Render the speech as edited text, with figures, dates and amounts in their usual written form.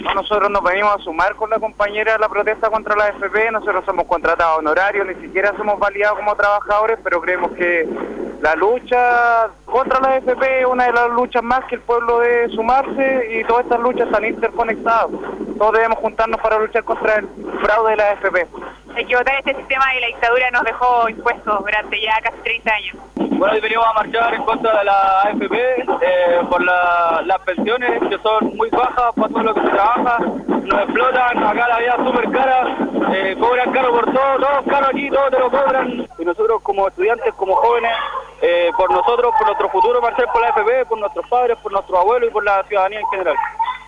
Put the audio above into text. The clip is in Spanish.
No, nosotros nos venimos a sumar con la compañera a la protesta contra la AFP. Nosotros somos contratados honorarios, ni siquiera somos validados como trabajadores, pero creemos que la lucha contra la AFP es una de las luchas más que el pueblo debe sumarse, y todas estas luchas están interconectadas. Todos debemos juntarnos para luchar contra el fraude de la AFP. Equivocar este sistema de la dictadura nos dejó impuestos durante ya casi 30 años. Bueno, hoy venimos a marchar en contra de la AFP por las pensiones, que son muy bajas para todo lo que se trabaja, nos explotan, acá la vida es súper cara, cobran caro por todo caro aquí, todo te lo cobran. Y nosotros como estudiantes, como jóvenes, por nosotros, por nuestro futuro marchar por la AFP, por nuestros padres, por nuestros abuelos y por la ciudadanía en general.